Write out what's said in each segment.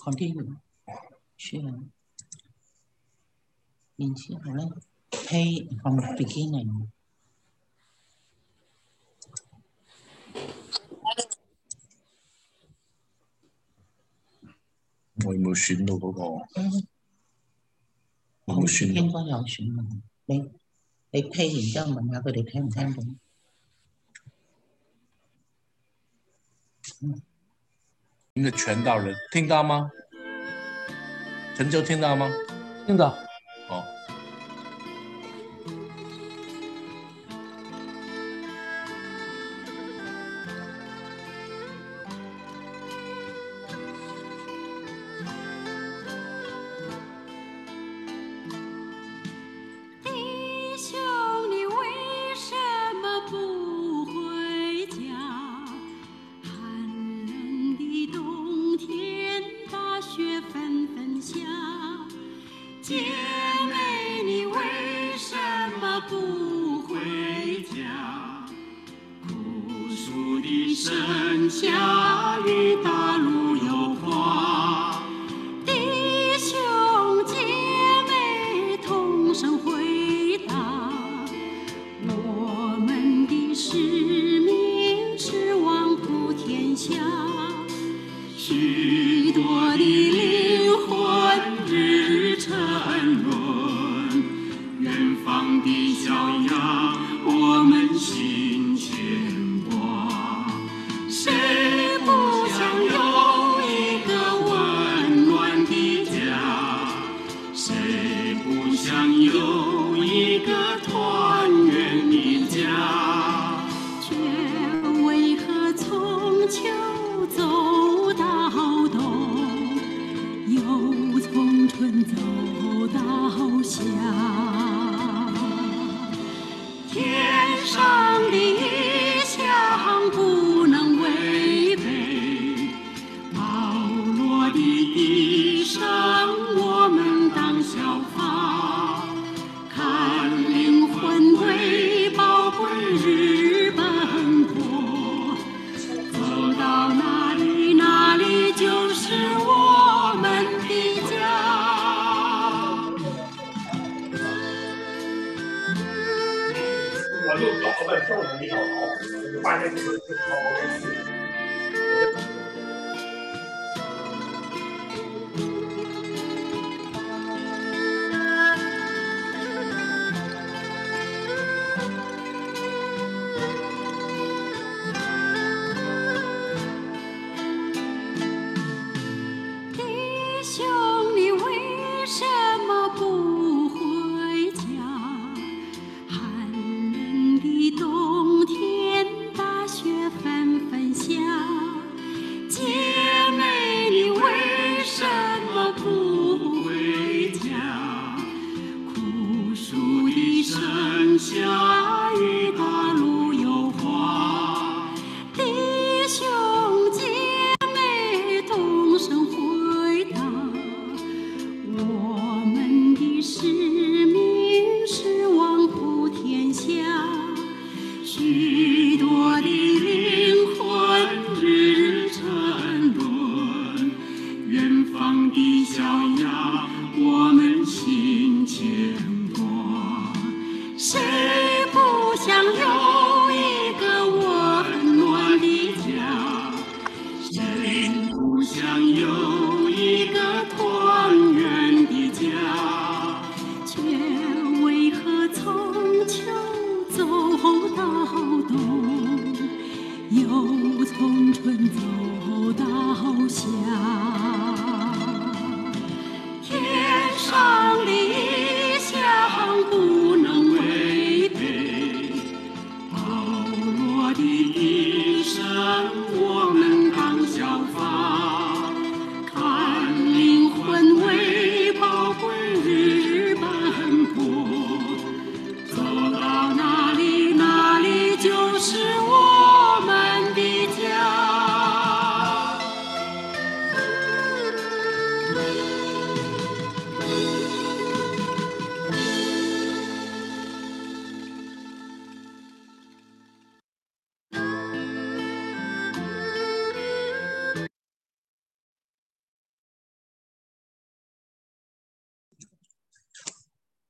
continue 是连接好了 ，pay from the beginning。 我有冇選到嗰個？我冇選到。 應該有選到。你 pay 完之後問下佢哋聽唔聽到？ 一个全道人听到吗？陈秋听到吗？ 听到。 好。 弟兄，你为什么不回家？寒冷的冬天，大雪纷纷下。姐妹，你为什么不回家？朴树的盛夏，与大陆有花。弟兄姐妹同声回答，我们的使命是望普天下，许多的灵魂日沉沦，远方的小羊我们心牵挂，谁不想有一个温暖的家，谁不想有一个团圆的家，却为何从秋走到冬，又从春走到夏？天上的异象不能违背，保罗的一生我们当效法，看灵魂为宝贵日奔波，走到哪里哪里就是我们的家。 我就找了半天，我没找着，我就发现这个弟兄，你为什么不回家？寒冷的冬天，大雪纷纷下。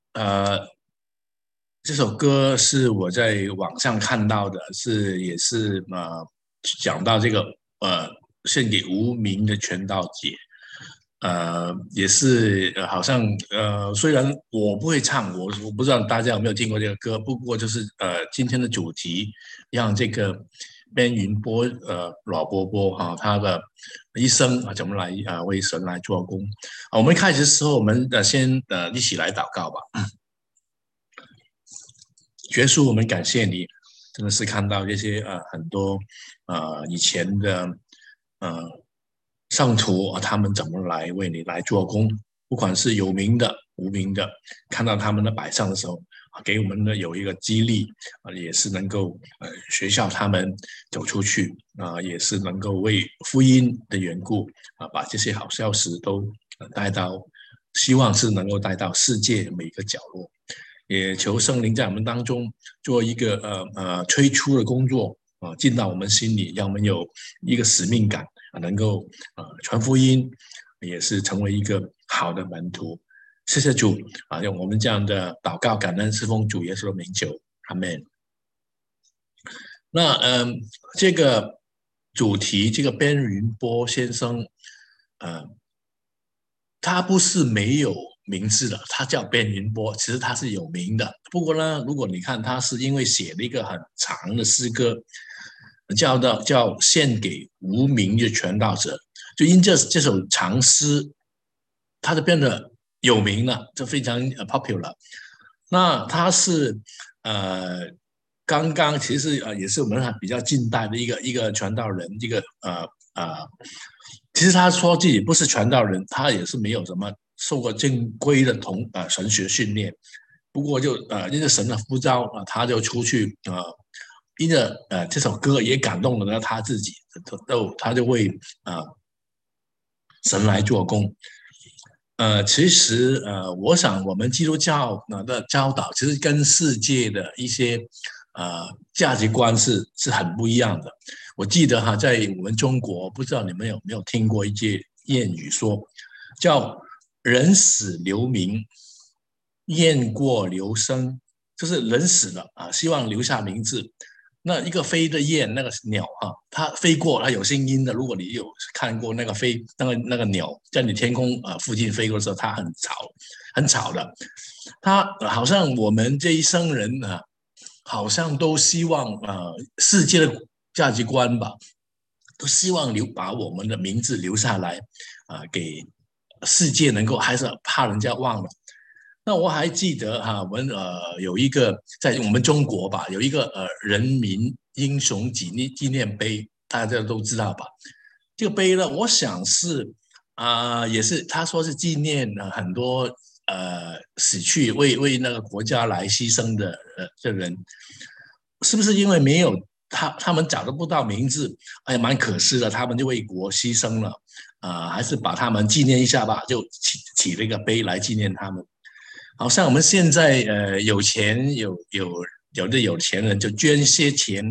这首歌是我在网上看到的，也是讲到这个献给无名的传道节，也是好像虽然我不会唱，我不知道大家有没有听过这个歌，不过就是今天的主题让这个边云波老波波他的一生怎么来为神来做工我们开始的时候，我们先一起来祷告吧。耶稣，我们感谢你，真的是看到这些很多以前的上徒他们怎么来为你来做工，不管是有名的无名的，看到他们的摆上的时候给我们的有一个激励也是能够学校他们走出去也是能够为福音的缘故把这些好消息都带到，希望是能够带到世界每一个角落。也求圣灵在我们当中做一个催促的工作进到我们心里，让我们有一个使命感能够传福音，也是成为一个好的门徒。谢谢主用我们这样的祷告感恩侍奉主耶稣的名求，阿们。那这个主题，这个边云波先生他不是没有名字的，他叫边云波，其实他是有名的。不过呢，如果你看他是因为写了一个很长的诗歌，叫献给无名的传道者，就因这首长诗，他就变得有名了，就非常 popular。那他是刚刚其实也是我们比较近代的一个传道人，一个其实他说自己不是传道人，他也是没有什么受过正规的神学训练，不过就因着神的呼召他就出去因着这首歌也感动了他自己，他就为神来做工。其实我想我们基督教的教导其实跟世界的一些价值观是很不一样的。我记得在我们中国，不知道你们有没有听过一句谚语说，叫人死留名，雁过留声，就是人死了希望留下名字。那一个飞的雁，那个鸟它飞过，它有声音的。如果你有看过那个那个鸟在你天空附近飞过的时候，它很吵的。它好像我们这一生人好像都希望世界的价值观吧，都希望把我们的名字留下来给世界能够，还是怕人家忘了。那我还记得我们有一个在我们中国吧，有一个人民英雄纪念碑，大家都知道吧？这个碑呢，我想是也是他说是纪念很多死去为那个国家来牺牲的人，是不是因为没有他们找不到名字，蛮可惜的，他们就为国牺牲了还是把他们纪念一下吧，就起了一个碑来纪念他们。好像我们现在有钱有的有钱人就捐些钱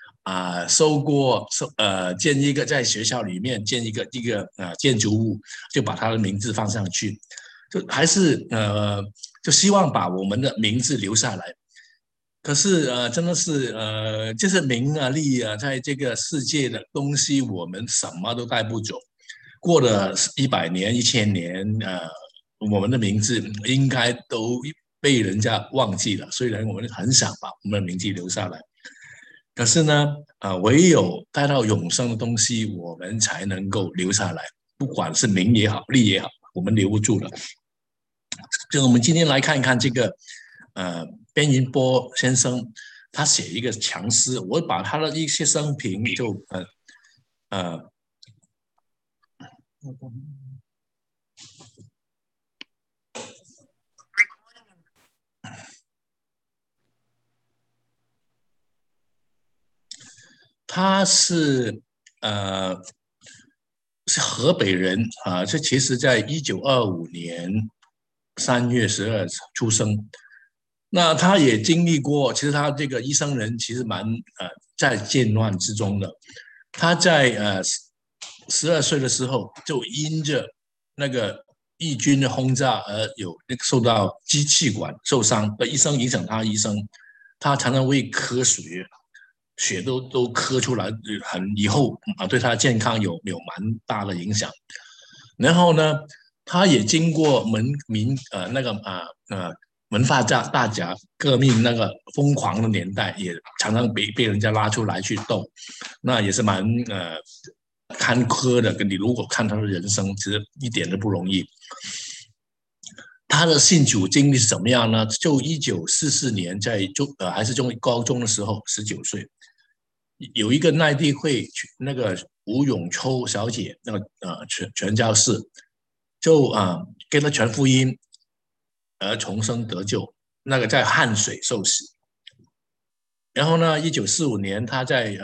建一个在学校里面建一个建筑物，就把他的名字放上去，就还是就希望把我们的名字留下来。可是真的是就是名利在这个世界的东西，我们什么都带不走。过了100年1000年我们的名字应该都被人家忘记了，虽然我们很想把我们的名字留下来，可是呢唯有带到永生的东西我们才能够留下来，不管是名也好利也好，我们留不住了。就我们今天来看一看这个边云波先生，他写一个长诗，我把他的一些生平就他是河北人这其实在1925年3月12日出生。那他也经历过，其实他这个一生人其实蛮在战乱之中的。他在12岁的时候就因着那个义军的轰炸而受到支气管受伤的医生影响他，他常常会咳血都咳出来，以后对他的健康有蛮大的影响。然后呢，他也经过文化大革命那个疯狂的年代，也常常被人家拉出来去斗，那也是蛮坎坷的。你如果看他的人生，其实一点都不容易。他的信主经历是怎么样呢？就1944年在还是高中的时候，19岁，有一个内地会那个吴永秋小姐，那个传教士，就给他传福音，而重生得救。那个在汉水受洗。然后呢，1945年他在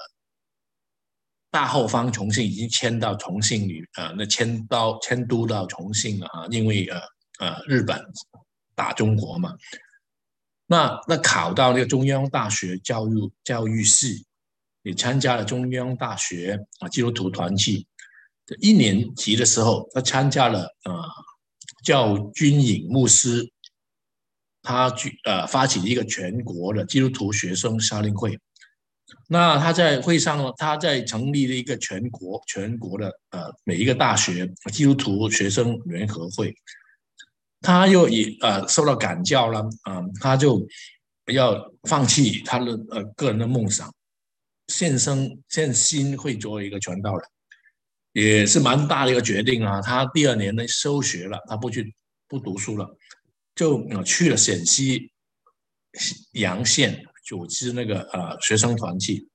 大后方重庆已经迁到重庆迁都到重庆了因为日本打中国嘛。那考到那个中央大学教育系，也参加了中央大学基督徒团契。1年级的时候，他参加了叫军营牧师，他发起了一个全国的基督徒学生夏令会。那他在会上，他在成立了一个全国的每一个大学基督徒学生联合会。他又也受到感教了，他就要放弃他的个人的梦想，献心会作为一个传道人，也是蛮大的一个决定啊。他第2年呢休学了，他不读书了，就去了陕西洋县组织那个学生团契。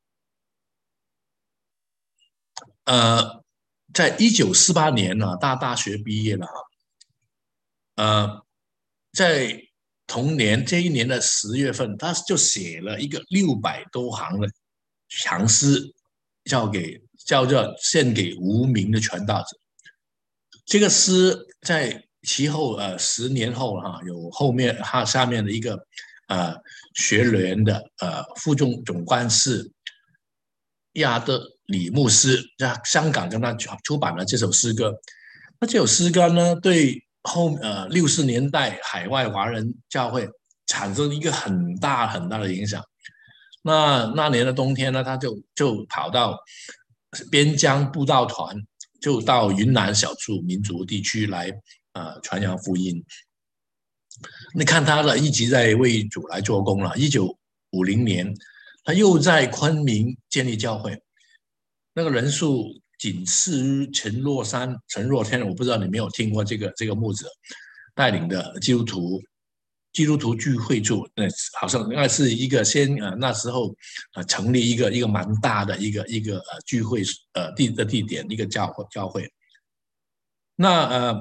在1948年呢，大学毕业了在同年这一年的10月份，他就写了一个600多行的长诗，叫做献给无名的传道者。这个诗在其后10年后有后面他下面的一个学联的副总干事亚德里牧师在香港跟他出版了这首诗歌。那这首诗歌呢，对60年代海外华人教会产生一个很大的影响。那年的冬天呢，他就跑到边疆布道团，就到云南少数民族地区来传扬福音。你看他一直在为主来做工了。1950年，他又在昆明建立教会，那个人数仅次于陈若天。我不知道你没有听过这个牧者带领的基督徒聚会处，好像应该是一个那时候成立一个蛮大的一个聚会地点，一个教会。那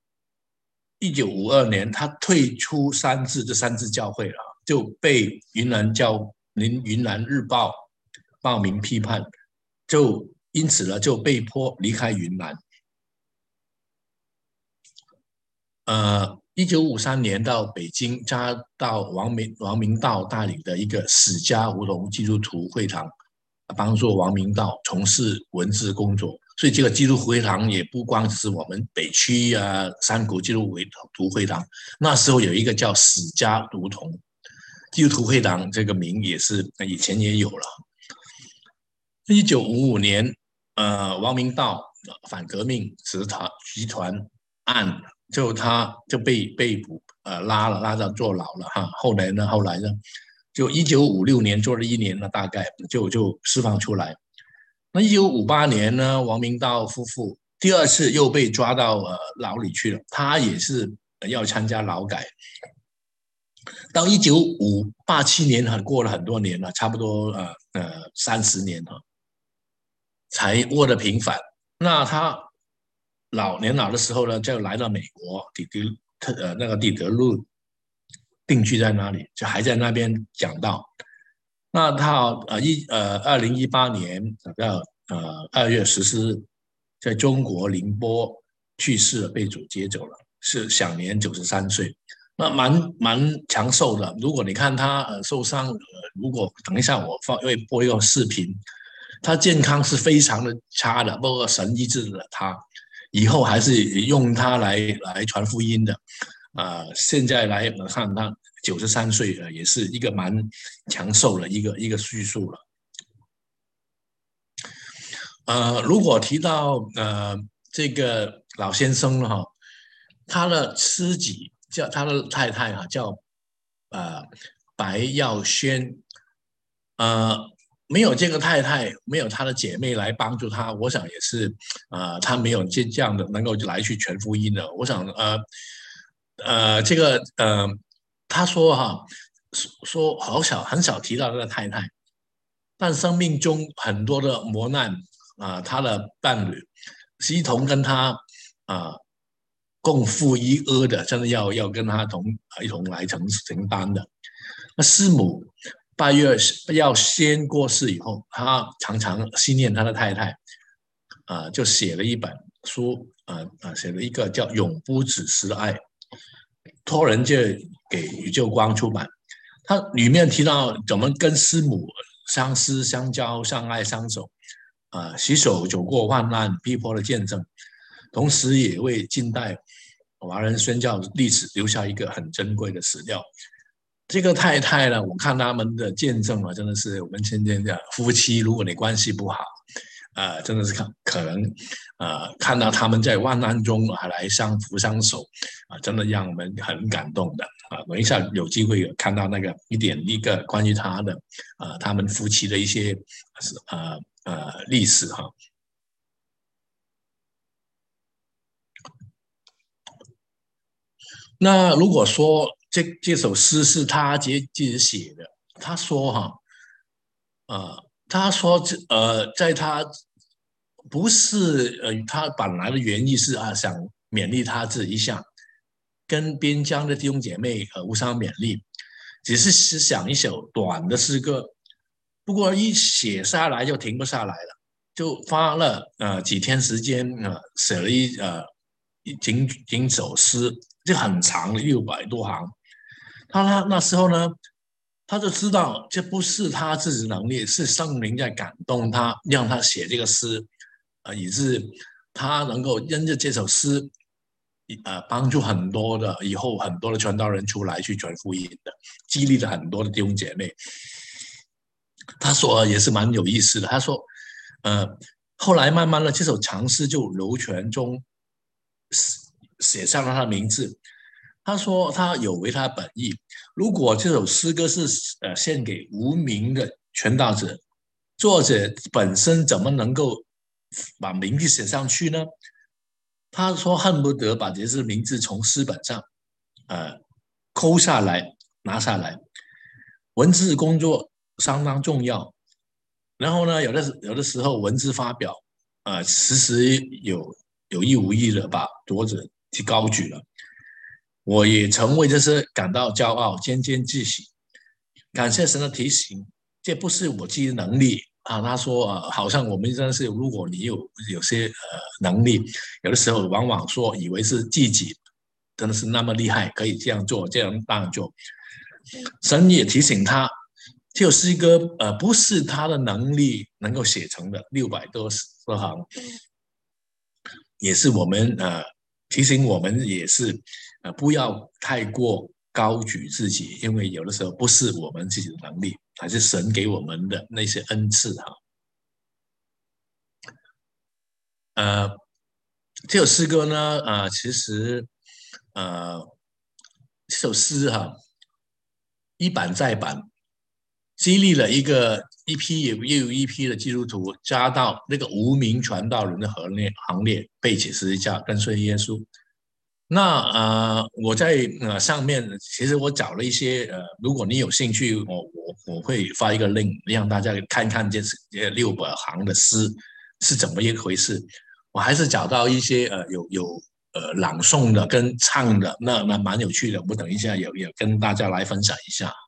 1952年他退出三自教会了，就被云南日报报名批判，因此呢就被迫离开云南。1953年到北京，加到王明道带领的一个史家胡同基督徒会堂，帮助王明道从事文字工作。所以这个基督徒会堂也不光是我们北区山谷基督徒会堂，那时候有一个叫史家胡同基督徒会堂，这个名也是以前也有了。1955年，王明道反革命集团案，他就被捕，拉到坐牢了哈。后来呢，就1956年做了1年了，大概就释放出来。那1958年呢，王明道夫妇第2次又被抓到牢里去了，他也是要参加劳改。到1987年过了很多年了，差不多30年了，才获得平反。那他年老的时候呢，就来到美国底特律定居在那里，就还在那边讲道。那他2018年2月14日在中国宁波去世了，被主接走了，是享年93岁。那蛮长寿的。如果你看他受伤，如果等一下我会播一个视频，他健康是非常的差的，不过神医治了他。 以后还是用它来传福音的。现在来看他93岁也是一个蛮长寿的一个叙述了。如果提到这个老先生了哈，他的妻子叫他的太太叫白耀轩，没有这个太太，没有他的姐妹来帮助他，我想也是他没有这样的能够来去传福音的。我想这个他说说很少提到他的太太，但生命中很多的磨难他的伴侣是一同跟他共负一軛的，真的要跟他一同来承担的。那师母拜月要先过世以后，他常常思念他的太太，就写了一本书，写了一个叫《永不止息的爱》，托人界给宇宙光出版。它里面提到怎么跟师母相思相交、相爱相守，携手走过患难逼迫的见证，同时也为近代华人宣教历史留下一个很珍贵的史料。这个太太呢，我看他们的见证真的是我们今天的夫妻，如果你关系不好，真的是可能看到他们在患难中还来相扶相守，真的让我们很感动的。等一下有机会有看到那个一个关于他们夫妻的一些历史哈。那如果说这首诗是他自己写的，他说在他不是他本来的原意是想勉励他自己一下，跟边疆的弟兄姐妹互相勉励，只是想一首短的诗歌，不过一写下来就停不下来了，就花了几天时间写了几首诗，就很长的600多行。他那时候呢，他就知道这不是他自己的能力，是圣灵在感动他，让他写这个诗，以致他能够因着这首诗，帮助以后很多的传道人出来去传福音的，激励了很多的弟兄姐妹。他说也是蛮有意思的，他说，后来慢慢的这首长诗就流传中写上了他的名字。他说他有违他的本意，如果这首诗歌是献给无名的传道者，作者本身怎么能够把名字写上去呢？他说恨不得把这些名字从诗本上抠下来拿下来，文字工作相当重要。然后呢，有的时候文字发表时有意无意的把作者去高举了。我也曾为这些感到骄傲，沾沾自喜。感谢神的提醒，这不是我自己的能力他说好像我们真的是，如果你有些能力，有的时候往往说以为是自己真的是那么厉害，可以这样做，这样那样做。神也提醒他，这首诗歌不是他的能力能够写成的600多行，也是我们提醒我们也是不要太过高举自己，因为有的时候不是我们自己的能力，还是神给我们的那些恩赐这首诗歌呢其实这首诗一版再版，激励了一批又一批的基督徒加到那个无名传道人的行列，背起十字架跟随耶稣。那我在上面其实我找了一些如果你有兴趣，我会发一个 link 让大家看看这600行的诗是怎么一回事。我还是找到一些有朗诵的跟唱的，那蛮有趣的，我等一下也跟大家来分享一下。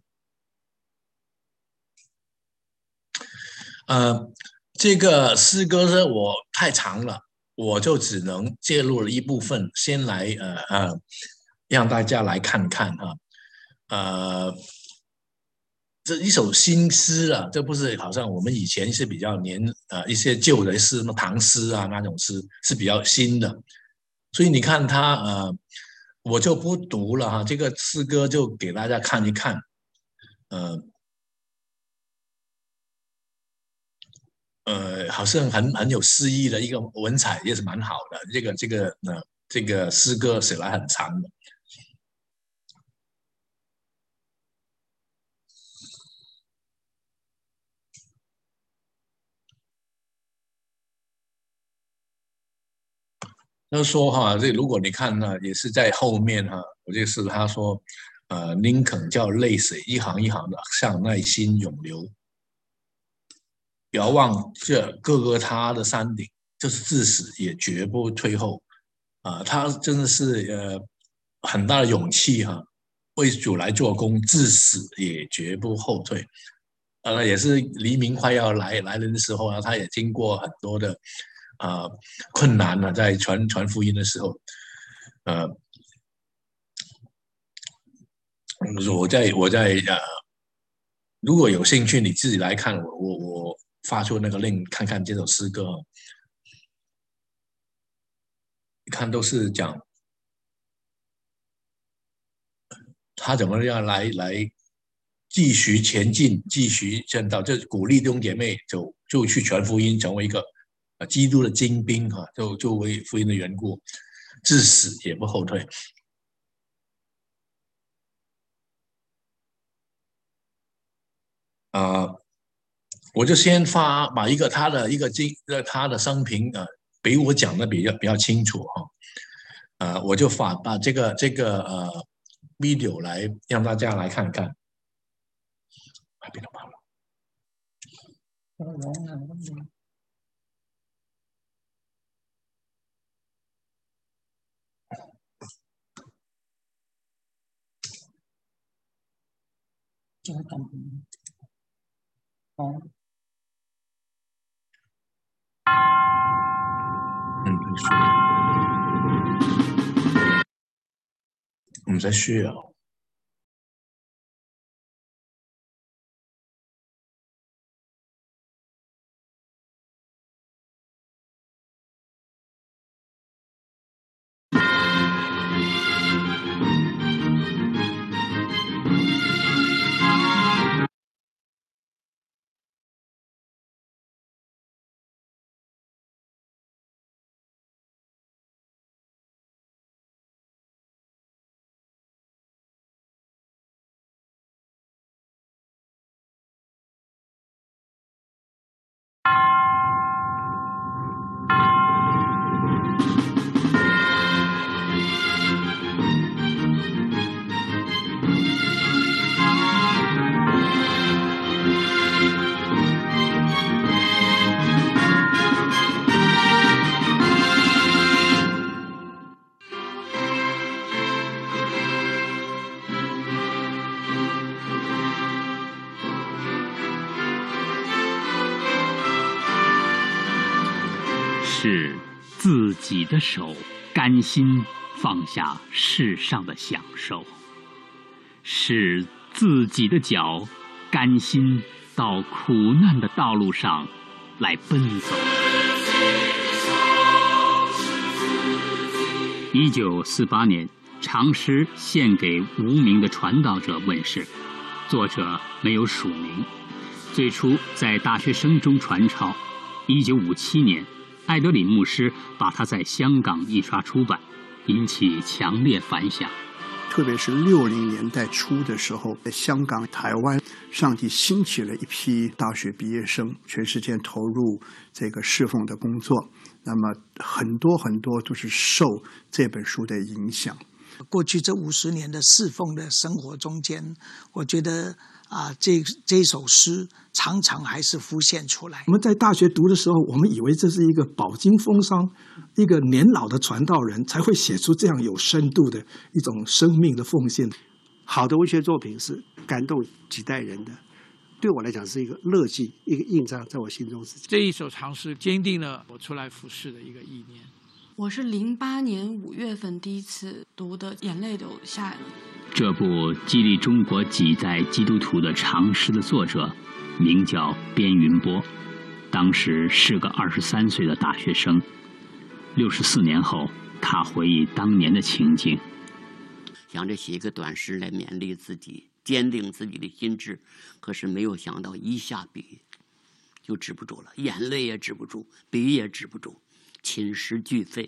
这个诗歌呢我太长了，我就只能介入了一部分，先来让大家来看看这一首新诗啊，这不是好像我们以前是比较一些旧的诗，什么唐诗啊那种诗是比较新的，所以你看他我就不读了哈，这个诗歌就给大家看一看，好像很有诗意的一个文采，也是蛮好的。这个诗歌写来很长的。他说哈，这如果你看呢，也是在后面哈，我就是他说，林肯叫泪水一行一行的向内心涌流，遥望这各个他的山顶，就是至死也绝不退后他真的是很大的勇气哈，为主来做工，至死也绝不后退。也是黎明快要来临的时候呢，他也经过很多的困难呢，在传福音的时候，我在如果有兴趣，你自己来看我发出那个link看看这首诗歌，你看都是讲他怎么样来继续前进，继续正道，就鼓励弟兄姐妹就去传福音，成为一个基督的精兵哈，就为福音的缘故，至死也不后退。我就先把他的生平比我讲的比较清楚哈，我就把这个video 来让大家来看看。唔使輸啊！ 是自己的手甘心放下世上的享受，是自己的脚甘心到苦难的道路上来奔走。1948年，长诗献给无名的传道者问世，作者没有署名，最初在大学生中传抄。1957年。艾德里牧师把它在香港印刷出版，引起强烈反响。 特别是60年代初的时候，在香港、台湾，上帝兴起了一批大学毕业生，全时间投入这个侍奉的工作。那么很多都是受这本书的影响。 过去这50年的侍奉的生活中间，我觉得这首诗常常还是浮现出来。 我们在大学读的时候，我们以为这是一个饱经风霜、一个年老的传道人才会写出这样有深度的一种生命的奉献。 好的文学作品是感动几代人的，对我来讲是一个乐记，一个印章在我心中是。 这一首长诗坚定了我出来服侍的一个意念。 我是08年5月份第一次读的，眼泪都下这部激励中国几代基督徒的长诗的作者名叫边云波，当时是个23岁的大学生。64年后，他回忆当年的情景， 想着写一个短诗来勉励自己，坚定自己的心智，可是没有想到一下笔就止不住了，眼泪也止不住，笔也止不住，寝食俱废。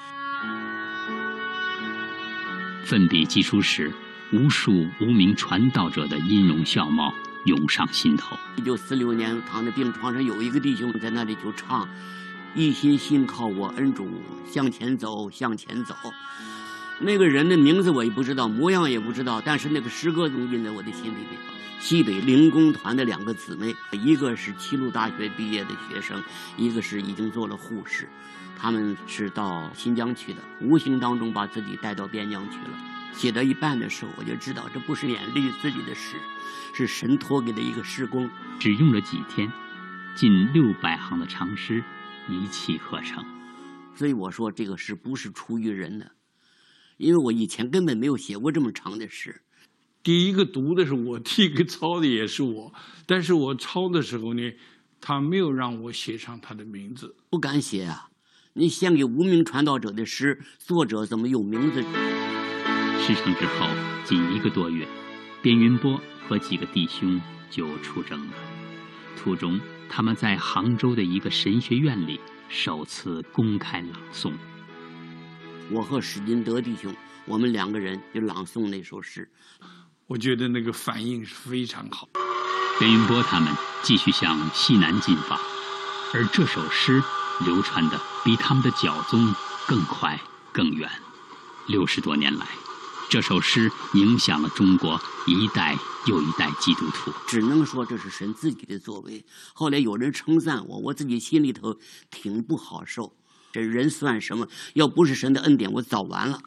奋笔疾书时，无数无名传道者的音容笑貌涌上心头。 1946年躺在病床上，有一个弟兄在那里就唱：“一心信靠我恩主，向前走，向前走。”那个人的名字我也不知道，模样也不知道，但是那个诗歌总印在我的心里面。西北灵工团的2个姊妹，一个是齐鲁大学毕业的学生，一个是已经做了护士，他们是到新疆去的，无形当中把自己带到边疆去了。写到一半的时候，我就知道这不是勉励自己的诗，是神托给的一个诗工。 只用了几天，近600行的长诗一气呵成。 所以我说这个诗不是出于人的，因为我以前根本没有写过这么长的诗。 第一个读的是我，第一个抄的也是我，但是我抄的时候呢，他没有让我写上他的名字， 不敢写啊！你献给无名传道者的诗，作者怎么有名字？ 事成之后，仅1个多月，边云波和几个弟兄就出征了。途中，他们在杭州的一个神学院里首次公开朗诵。 我和史金德弟兄，我们2个人就朗诵那首诗。 我觉得那个反应是非常好。 边云波他们继续向西南进发，而这首诗流传的比他们的脚踪更快更远。60多年来，这首诗影响了中国一代又一代基督徒。 只能说这是神自己的作为。后来有人称赞我，我自己心里头挺不好受。这人算什么？要不是神的恩典，我早完了。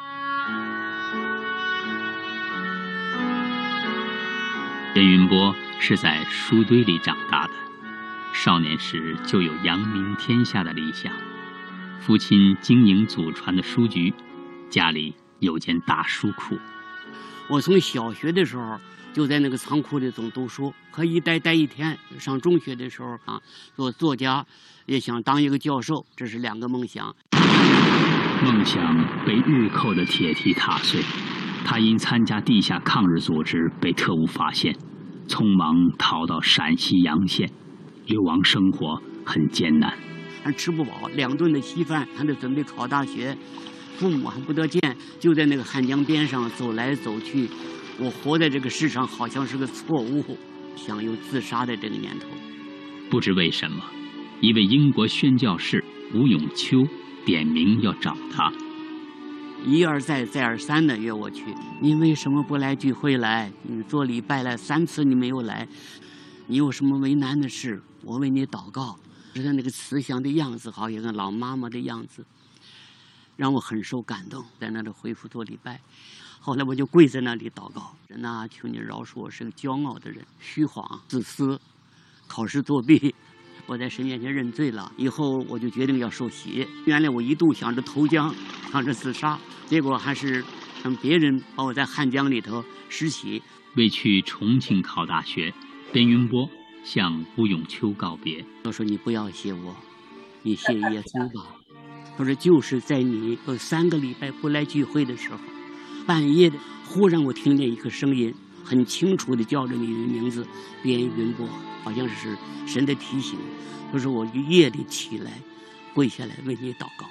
边云波是在书堆里长大的，少年时就有扬名天下的理想。父亲经营祖传的书局，家里有间大书库。 我从小学的时候就在那个仓库里总读书，可以待1天。上中学的时候啊，做作家，也想当一个教授，这是2个梦想。 梦想被日寇的铁蹄踏碎，他因参加地下抗日组织被特务发现，匆忙逃到陕西洋县，流亡生活很艰难， 还吃不饱，2顿的稀饭，还得准备考大学，父母还不得见，就在那个汉江边上走来走去。我活在这个世上好像是个错误，想有自杀的这个念头。 不知为什么，一位英国宣教士吴永秋点名要找他， 一而再再而三的约我去。你为什么不来聚会来？你做礼拜来3次你没有来，你有什么为难的事？我为你祷告。是他那个慈祥的样子，好像个老妈妈的样子，让我很受感动，在那里恢复做礼拜。后来我就跪在那里祷告，神啊，求你饶恕我是个骄傲的人，虚晃自私，考试作弊。我在神面前认罪了，以后我就决定要受洗。原来我一度想着投江，想着自杀，结果还是让别人把我在汉江里头施洗。 为去重庆考大学，边云波向吴永秋告别。 他说：“你不要谢我，你谢耶稣吧。”他说：“就是在你有3个礼拜不来聚会的时候，半夜的忽然我听见一个声音，很清楚的叫着你的名字，边云波，好像是神的提醒。他说我夜里起来，跪下来为你祷告。”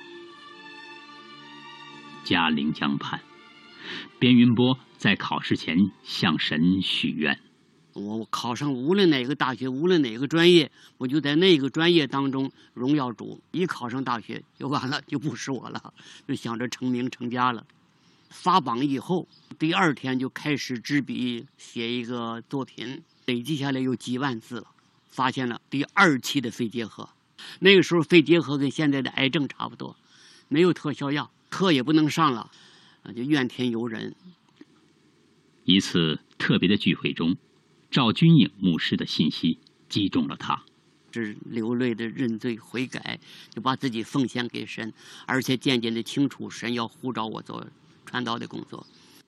嘉陵江畔，边云波在考试前向神许愿： 我考上无论哪个大学，无论哪个专业，我就在那个专业当中荣耀主。一考上大学就完了，就不是我了，就想着成名成家了。发榜以后，第2天就开始执笔写一个作品，累计下来有几万字了。发现了第2期的肺结核，那个时候肺结核跟现在的癌症差不多，没有特效药，课也不能上了，就怨天尤人。 一次特别的聚会中，赵君颖牧师的信息击中了他， 是流泪的认罪悔改，就把自己奉献给神，而且渐渐的清楚神要呼召我做传道的工作。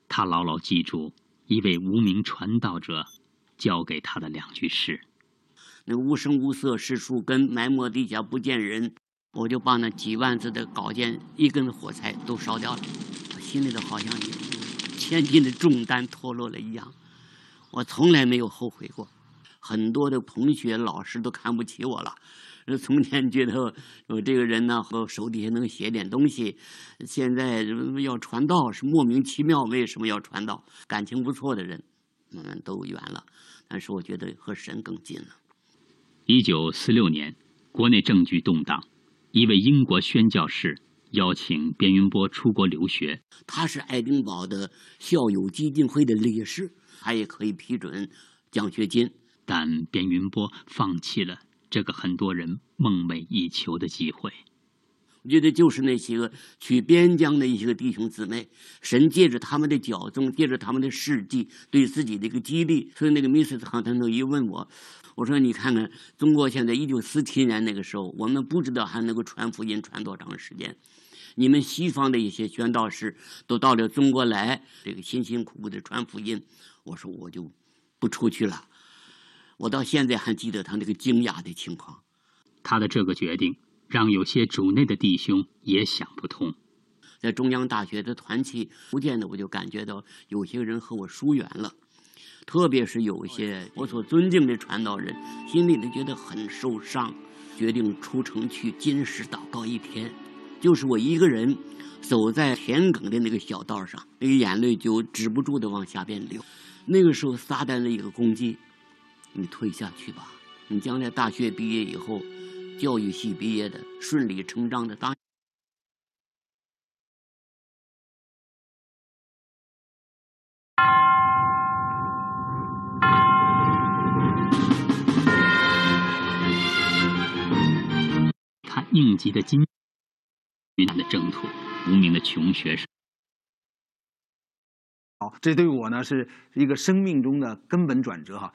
他牢牢记住一位无名传道者教给他的2句诗： 那无声无色是树根，埋没地下不见人。我就把那几万字的稿件一根火柴都烧掉了，我心里头好像有千斤的重担脱落了一样。我从来没有后悔过。很多的同学老师都看不起我了，从前觉得我这个人呢，手底下能写点东西，现在要传道是莫名其妙，为什么要传道？感情不错的人慢慢都远了，但是我觉得和神更近了。 1946年，国内政局动荡，一位英国宣教士邀请边云波出国留学。 他是爱丁堡的校友基金会的理事，他也可以批准奖学金。 但边云波放弃了这个很多人梦寐以求的机会。 我觉得就是那些个去边疆的一些个弟兄姊妹，神借着他们的矫正，借着他们的事迹，对自己的一个激励。所以那个密斯康腾都一问我，我说你看看中国现在1947年那个时候，我们不知道还能够传福音传多长时间。你们西方的一些宣道士都到了中国来，这个辛辛苦苦的传福音。我说我就不出去了。我到现在还记得他那个惊讶的情况。 他的这个决定让有些主内的弟兄也想不通。 在中央大学的团契，逐渐的我就感觉到有些人和我疏远了，特别是有一些我所尊敬的传道人，心里头觉得很受伤，决定出城去禁食祷告1天。就是我一个人走在田埂的那个小道上，那个眼泪就止不住的往下边流。那个时候撒旦的一个攻击，你退下去吧，你将来大学毕业以后，教育系毕业的，顺理成章的当。 他应急的云南的征途，无名的穷学生。 好，这对我呢是一个生命中的根本转折哈。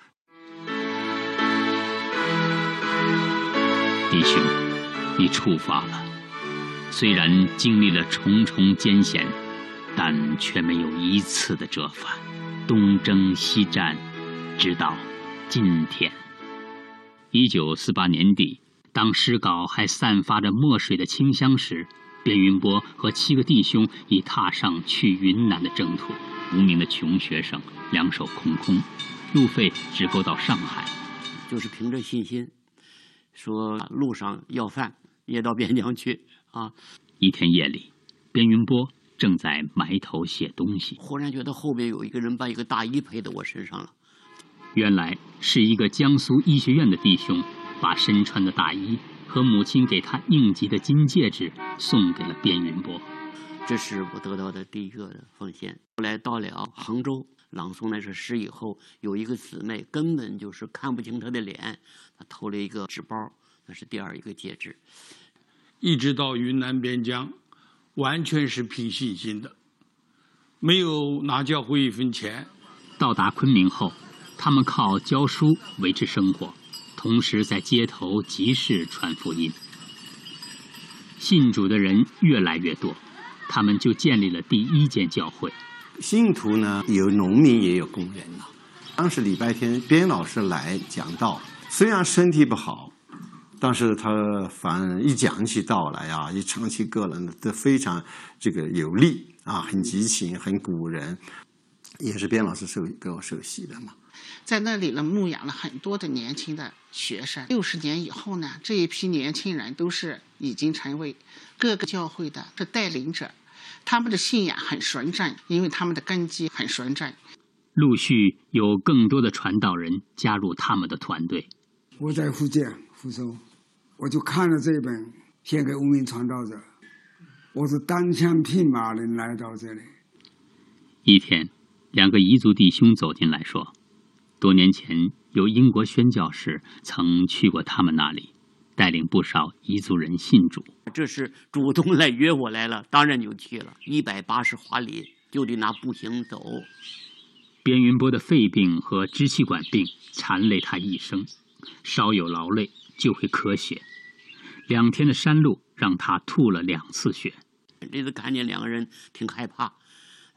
弟兄，你出发了，虽然经历了重重艰险，但却没有一次的折返，东征西战，直到今天。1948年底，当诗稿还散发着墨水的清香时，边云波和7个弟兄已踏上去云南的征途。无名的穷学生两手空空，路费只够到上海。 就是凭着信心，说路上要饭也到边疆去啊。 一天夜里，边云波正在埋头写东西， 忽然觉得后边有一个人把一个大衣披到我身上了。 原来是一个江苏医学院的弟兄，把身穿的大衣和母亲给他应急的金戒指送给了边云波。 这是我得到的第一个的奉献。后来到了杭州朗诵那首诗以后，有一个姊妹根本就是看不清他的脸，他偷了一个纸包，那是第2一个戒指。 一直到云南边疆，完全是凭信心的，没有拿教会1分钱。 到达昆明后，他们靠教书维持生活，同时在街头集市传福音。信主的人越来越多，他们就建立了第1间教会。 信徒呢，有农民也有工人了。当时礼拜天边老师来讲道，虽然身体不好，但是他反正一讲起道来啊，一唱起歌来呢，都非常这个有力啊，很激情，很鼓人。也是边老师给我授系的嘛。 在那里呢，牧养了很多的年轻的学生。60年以后呢，这一批年轻人都是已经成为各个教会的带领者，他们的信仰很纯正，因为他们的根基很纯正。 陆续有更多的传道人加入他们的团队。 我在福建福州，我就看了这本《献给无名传道者》，我是单枪匹马的来到这里。 一天，2个彝族弟兄走进来说，多年前有英国宣教士曾去过他们那里，带领不少彝族人信主。 这是主动来约我来了，当然就去了。180华里就得拿步行走。 边云波的肺病和支气管病缠累他一生，稍有劳累就会咳血。2天的山路让他吐了2次血。 这次看见2个人挺害怕，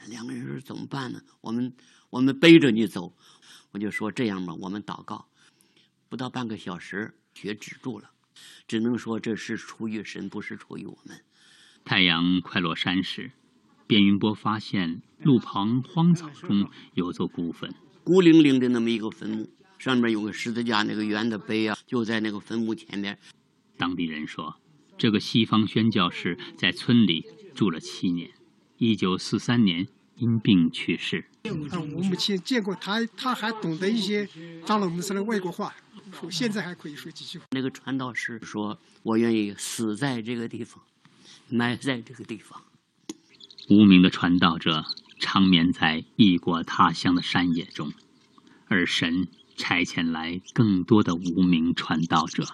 两个人说怎么办呢？我们背着你走。我就说这样吧，我们祷告。不到半个小时，血止住了，只能说这是出于神，不是出于我们。 太阳快落山时，边云波发现路旁荒草中有座孤坟， 孤零零的那么一个坟墓，上面有个十字架，那个圆的碑啊，就在那个坟墓前面。 当地人说，这个西方宣教士在村里住了7年，1943年因病去世。 我母亲见过他，他还懂得一些扎勒姆斯的外国话，现在还可以说几句话。 那个传道士说：“我愿意死在这个地方，埋在这个地方。” 无名的传道者长眠在异国他乡的山野中，而神差遣来更多的无名传道者。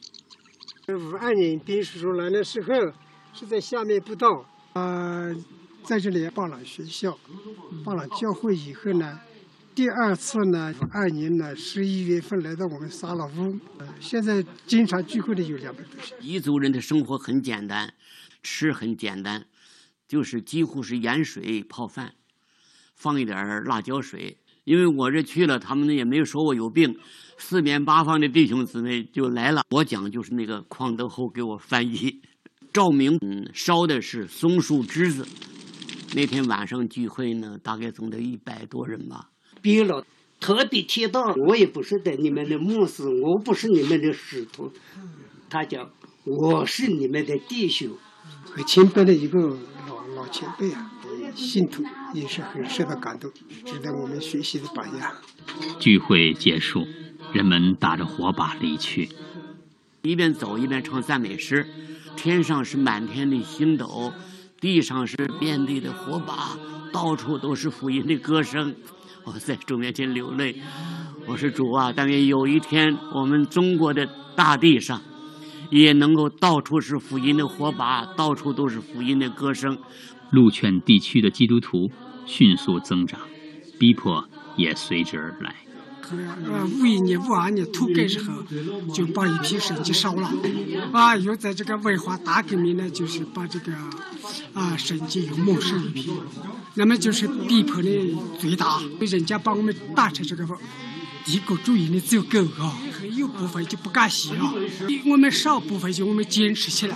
52年兵叔叔来的时候是在下面布道，在这里报了学校，报了教会以后呢，第二次呢，52年呢11月份来到我们沙老屋，现在经常聚会的有200多人。 彝族人的生活很简单，吃很简单，就是几乎是盐水泡饭，放一点辣椒水。因为我这去了，他们也没有说我有病，四面八方的弟兄姊妹就来了。我讲就是那个匡德厚给我翻译，照明烧的是松树枝子。那天晚上聚会呢，大概总得100多人吧。 别了，特别提到我也不是的你们的牧师，我不是你们的使徒，他讲我是你们的弟兄。 很谦卑的一个老前辈啊，信徒也是很受到感动，值得我们学习的榜样。 聚会结束，人们打着火把离去， 一边走一边唱赞美诗，天上是满天的星斗，地上是遍地的火把，到处都是福音的歌声。我在主面前流泪，我说主啊，但愿有一天我们中国的大地上也能够到处是福音的火把，到处都是福音的歌声。 鹿圈地区的基督徒迅速增长，逼迫也随之而来。 51年、52年土改时候，就把一批神迹烧了，又在这个文化大革命呢，就是把这个神迹又没收一批，那么就是逼迫的最大，人家把我们打成这个帝国主义的走狗啊，有部分就不敢写啊，我们少部分就我们坚持起来。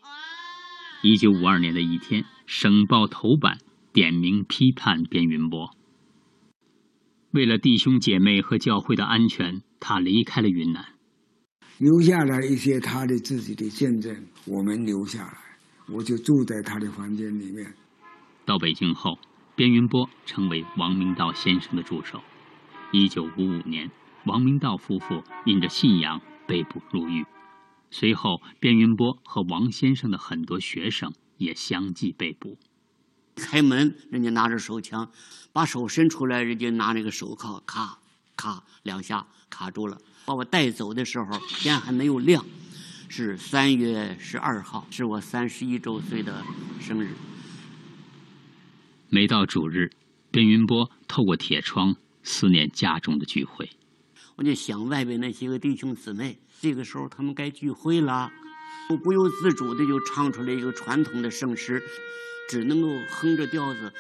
1952年的一天，省报头版点名批判边云波。为了弟兄姐妹和教会的安全，他离开了云南， 留下来一些他的自己的见证，我们留下来，我就住在他的房间里面。 到北京后，边云波成为王明道先生的助手。1955年，王明道夫妇因着信仰被捕入狱，随后边云波和王先生的很多学生也相继被捕。 开门，人家拿着手枪，把手伸出来，人家拿那个手铐，咔咔2下卡住了。把我带走的时候，天还没有亮，是3月12号，是我31周岁的生日。 每到主日，边云波透过铁窗思念家中的聚会。 我就想外边那些个弟兄姊妹，这个时候他们该聚会了，我不由自主的就唱出来一个传统的圣诗。只能够哼着调子，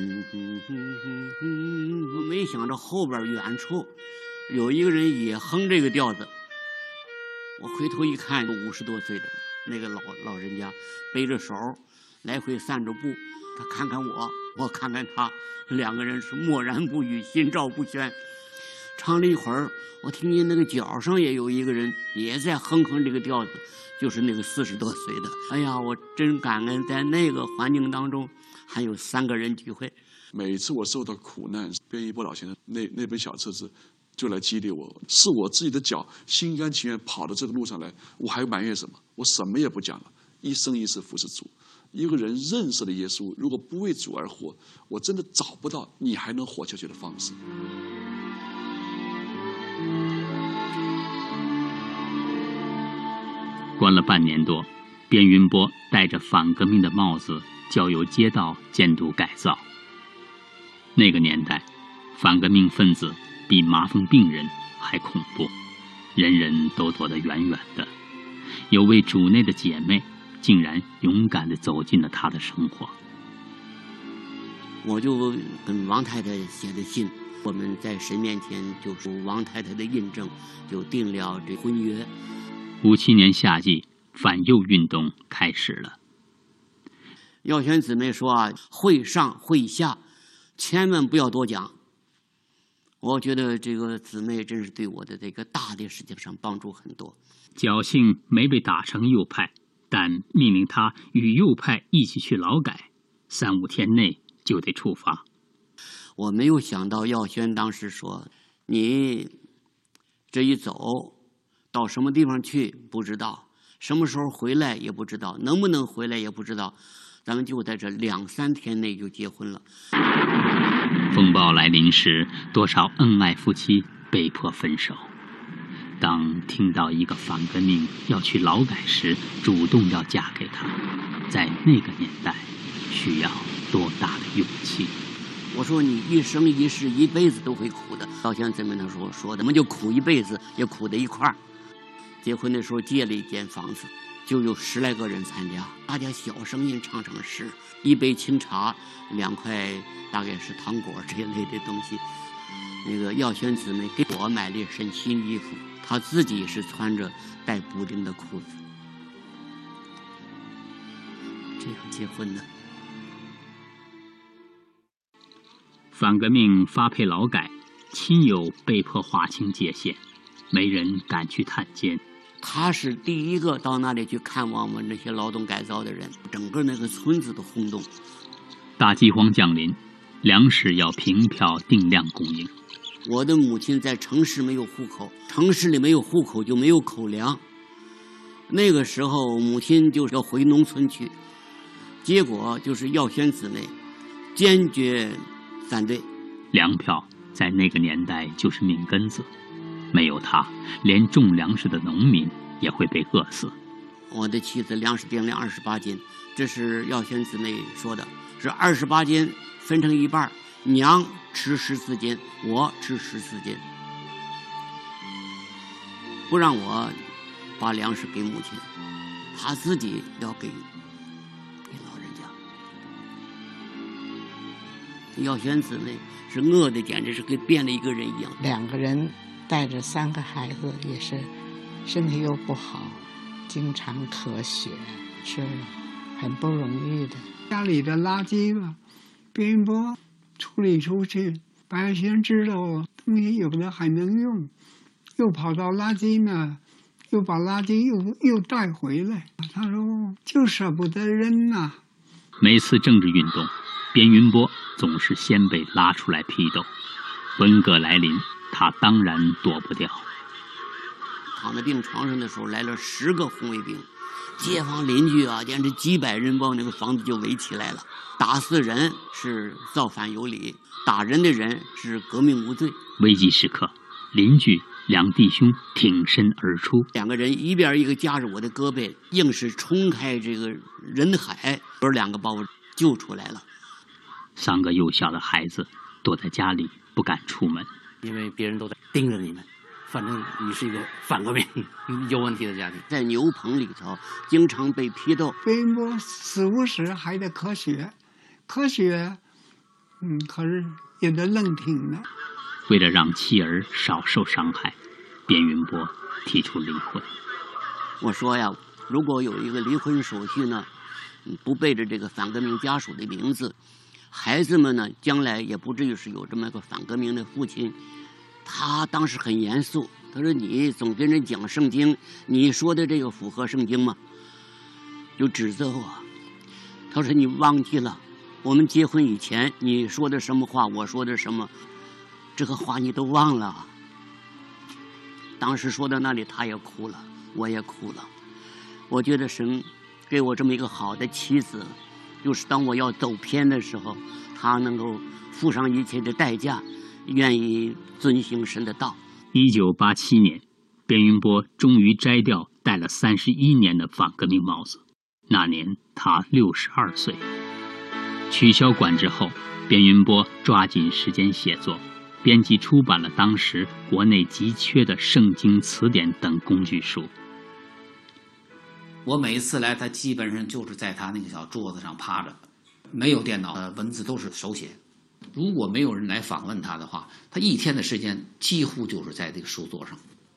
我没想到后边远处有一个人也哼这个调子。我回头一看，50多岁的那个老人家背着手来回散着步，他看看我看看他，两个人是默然不语，心照不宣。唱了一会儿，我听见那个角上也有一个人也在哼这个调子，就是那个40多岁的。哎呀，我真感恩，在那个环境当中还有3个人聚会。 每次我受到苦难，边一波老先生那本小册子就来激励我，是我自己的脚心甘情愿跑到这个路上来，我还埋怨什么？我什么也不讲了，一生一世服侍主。一个人认识了耶稣，如果不为主而活，我真的找不到你还能活下去的方式。 关了半年多，边云波戴着反革命的帽子，交由街道监督改造。那个年代，反革命分子比麻风病人还恐怖，人人都躲得远远的。有位主内的姐妹竟然勇敢地走进了他的生活。 我就跟王太太写的信，我们在神面前就是王太太的印证，就定了这婚约。 57年夏季，反右运动开始了。 耀轩姊妹说啊，会上会下，千万不要多讲。我觉得这个姊妹真是对我的这个大的事情上帮助很多。 侥幸没被打成右派，但命令他与右派一起去劳改，3、5天内就得处罚。 我没有想到耀轩当时说，你这一走到什么地方去不知道，什么时候回来也不知道，能不能回来也不知道，咱们就在这2、3天内就结婚了。 风暴来临时，多少恩爱夫妻被迫分手。当听到一个反革命要去劳改时，主动要嫁给他，在那个年代需要多大的勇气？ 我说你一生一世一辈子都会苦的。耀轩姊妹他说咱们就苦一辈子，也苦在一块儿。结婚的时候借了一间房子，就有10来个人参加，大家小声音唱诗，1杯清茶，2块大概是糖果这一类的东西。那个耀轩姊妹给我买了一身新衣服，她自己是穿着带补丁的裤子，这样结婚的。 反革命发配劳改，亲友被迫划清界限，没人敢去探监。 他是第一个到那里去看望我们那些劳动改造的人，整个那个村子都轰动。 大饥荒降临，粮食要凭票定量供应。 我的母亲在城市没有户口，城市里没有户口就没有口粮。那个时候母亲就是要回农村去，结果就是耀轩姊妹坚决反对。 粮票在那个年代就是命根子，没有它，连种粮食的农民也会被饿死。 我的妻子粮食定量28斤，这是耀轩姊妹说的，是28斤分成一半，娘吃14斤，我吃14斤，不让我把粮食给母亲，他自己要给老人家。耀轩姊妹是饿的简直是跟变了一个人一样。 2个人带着3个孩子，也是身体又不好，经常咳血，是很不容易的。 家里的垃圾吧，边波处理出去，白先知道东西有的还能用，又跑到垃圾那，又把垃圾又带回来。他说就舍不得扔呐。 每次政治运动，边云波总是先被拉出来批斗。文革来临，他当然躲不掉。 躺在病床上的时候，来了10个红卫兵，街坊邻居啊，简直几百人把那个房子就围起来了。打死人是造反有理，打人的人是革命无罪。 危急时刻，邻居2弟兄挺身而出 ，2个人一边一个夹着我的胳膊，硬是冲开这个人海，有2个把我救出来了。 3个幼小的孩子躲在家里不敢出门， 因为别人都在盯着你们，反正你是一个反革命有问题的家庭。 在牛棚里头经常被批斗。 边波死无时还得科学，可是也得愣挺呢。 为了让妻儿少受伤害，边云波提出离婚。 我说呀，如果有一个离婚手续呢，不背着这个反革命家属的名字，孩子们呢将来也不至于是有这么一个反革命的父亲。他当时很严肃，他说你总跟人讲圣经，你说的这个符合圣经吗？就指责我，他说你忘记了我们结婚以前你说的什么话，我说的什么，这个话你都忘了。当时说到那里他也哭了，我也哭了。我觉得神给我这么一个好的妻子，就是当我要走偏的时候，他能够付上一切的代价，愿意遵行神的道。 1987年，边云波终于摘掉戴了31年的反革命帽子，那年他62岁。取消管制后，边云波抓紧时间写作，编辑出版了当时国内急缺的圣经词典等工具书。 我每一次来，他基本上就是在他那个小桌子上趴着， 没有电脑，文字都是手写。如果没有人来访问他的话，他一天的时间几乎就是在这个书桌上。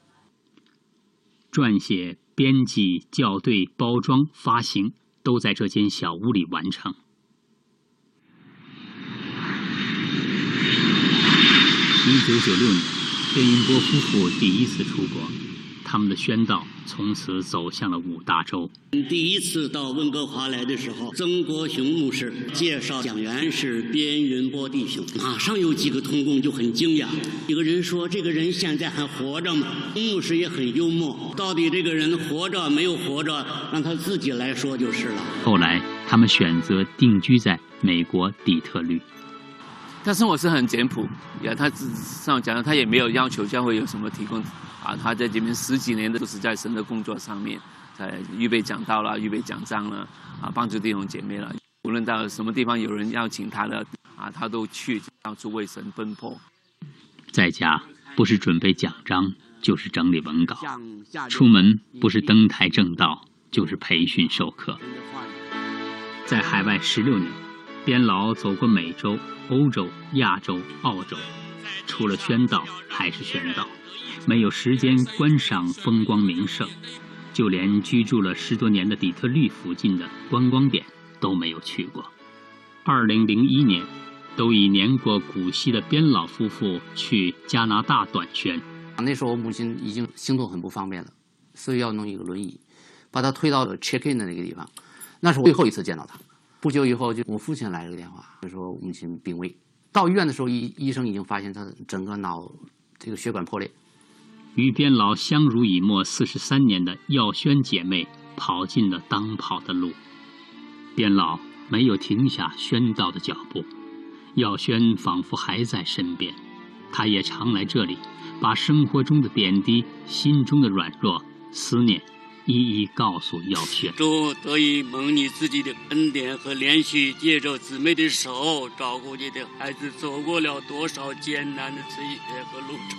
撰写、编辑、校对、包装、发行，都在这间小屋里完成。1996年，卞云波夫妇第一次出国，他们的宣道从此走向了五大洲。 第一次到温哥华来的时候，曾国雄牧师介绍讲员是卞云波弟兄，马上有几个同工就很惊讶。有个人说：“这个人现在还活着吗？”牧师也很幽默，到底这个人活着没有活着，让他自己来说就是了。 后来，他们选择定居在美国底特律。 他生活是很简朴，他上讲他也没有要求教会有什么提供他在这边10几年都是在神的工作上面，在预备讲道啦、预备讲章了帮助弟兄姐妹了。无论到什么地方有人邀请他的他都去，到处为神奔波。 在家不是准备讲章，就是整理文稿；出门不是登台正道，就是培训授课。在海外16年，边老走过美洲、欧洲、亚洲、澳洲，除了宣道还是宣道，没有时间观赏风光名胜，就连居住了10多年的底特律附近的观光点都没有去过。2001年，都已年过古稀的边老夫妇去加拿大短宣。 那时候我母亲已经行动很不方便了，所以要弄一个轮椅，把她推到 check in 的那个地方。那是我最后一次见到她。不久以后，就我父亲来了个电话，就说母亲病危。到医院的时候，医生已经发现她整个脑这个血管破裂。 与边老相濡以沫43年的耀轩姐妹跑进了当跑的路。边老没有停下宣道的脚步，耀轩仿佛还在身边，他也常来这里，把生活中的点滴、心中的软弱、思念一一告诉耀轩。 主得以蒙你自己的恩典和怜恤，借着姊妹的手照顾你的孩子，走过了多少艰难的岁月和路程。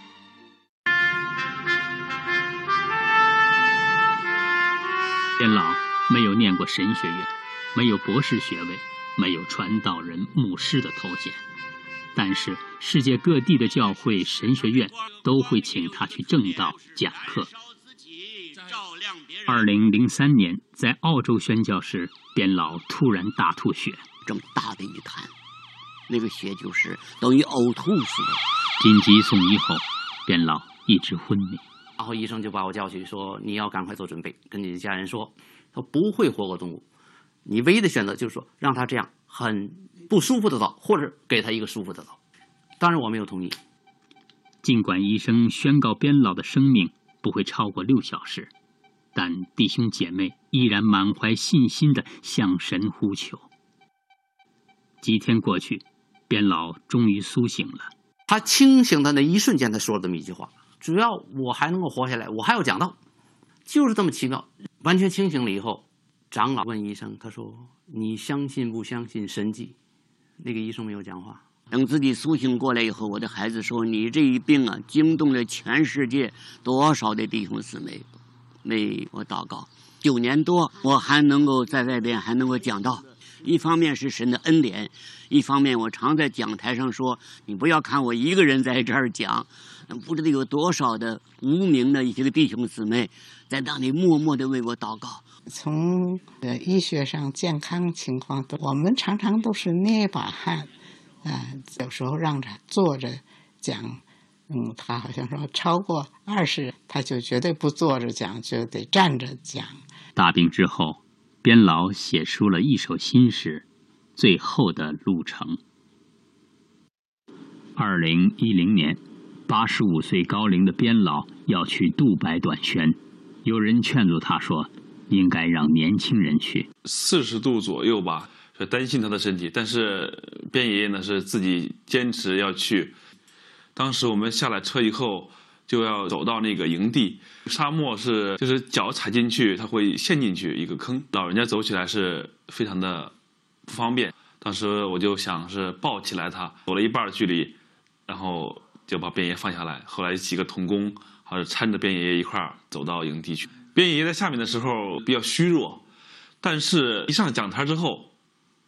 边老没有念过神学院，没有博士学位，没有传道人、牧师的头衔，但是世界各地的教会、神学院都会请他去正道讲课。2003年，在澳洲宣教时，边老突然大吐血， 这么大的一滩，那个血就是等于呕吐似的。 紧急送医后，边老一直昏迷。 然后医生就把我叫去说：“你要赶快做准备，跟你的家人说，他不会活过动物。你唯一的选择就是说，让他这样很不舒服的走，或者给他一个舒服的走。”当然我没有同意。 尽管医生宣告边老的生命不会超过6小时，但弟兄姐妹依然满怀信心地向神呼求。几天过去，边老终于苏醒了。 他清醒的那一瞬间，他说了这么一句话：“只要我还能够活下来，我还要讲道。”就是这么奇妙。完全清醒了以后，长老问医生，他说：“你相信不相信神迹？”那个医生没有讲话。 等自己苏醒过来以后，我的孩子说：“你这一病惊动了全世界多少的弟兄姊妹，为我祷告。9年多，我还能够在外边还能够讲道。一方面是神的恩典，一方面我常在讲台上说，你不要看我一个人在这儿讲，不知道有多少的无名的一些弟兄姊妹在那里默默地为我祷告。 从医学上健康情况，我们常常都是捏把汗，有时候让他坐着讲，他好像说超过20，他就绝对不坐着讲，就得站着讲。 大病之后，边老写出了一首新诗《最后的路程》。2010年，85岁高龄的边老要去杜拜短宣，有人劝阻他说，应该让年轻人去。 40度左右吧，是担心他的身体，但是边爷爷呢是自己坚持要去。当时我们下了车以后，就要走到那个营地，沙漠就是脚踩进去，它会陷进去一个坑，老人家走起来是非常的不方便。当时我就想是抱起来他，走了一半距离，然后就把边爷放下来。后来几个童工还是搀着边爷爷一块儿走到营地去。边爷爷在下面的时候比较虚弱，但是一上讲台之后，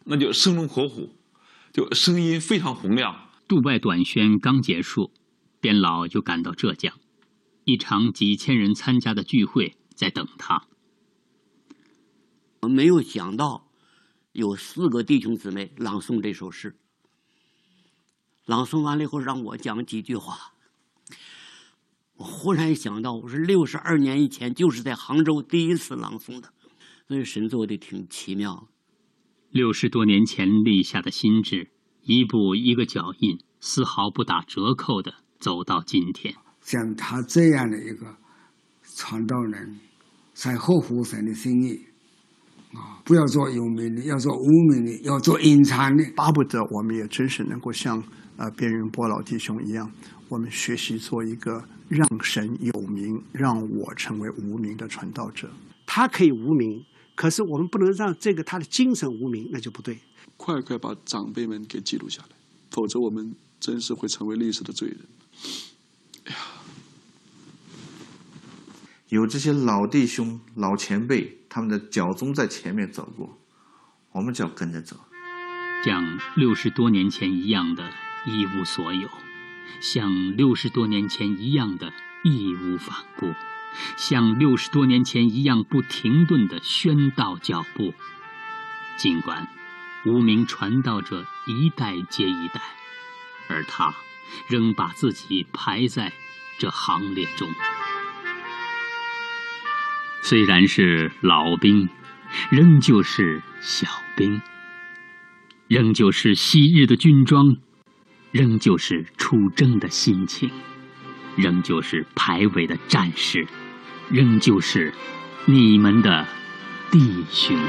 那就生龙活虎，就声音非常洪亮。 杜拜短宣刚结束，边老就赶到浙江，一场几千人参加的聚会在等他。 我没有想到有4个弟兄姊妹朗诵这首诗，朗诵完了以后让我讲几句话。我忽然想到，我是62年以前就是在杭州第一次朗诵的，所以神做的挺奇妙。 60多年前立下的心志，一步一个脚印，丝毫不打折扣地走到今天。 像他这样的一个传道人，才合乎神的心意啊！不要做有名的，要做无名的，要做隐藏的。 巴不得我们也真是能够像边云波老弟兄一样，我们学习做一个让神有名，让我成为无名的传道者。 他可以无名。 可是我们不能让这个他的精神无名，那就不对。 快把长辈们给记录下来，否则我们真是会成为历史的罪人。哎呀， 有这些老弟兄、老前辈，他们的脚踪在前面走过，我们就要跟着走。 像60多年前一样的一无所有，像60多年前一样的义无反顾。 像60多年前一样不停顿的宣道脚步，尽管无名传道者一代接一代，而他仍把自己排在这行列中。虽然是老兵，仍旧是小兵，仍旧是昔日的军装，仍旧是出征的心情，仍旧是排位的战士。 仍旧是你们的弟兄。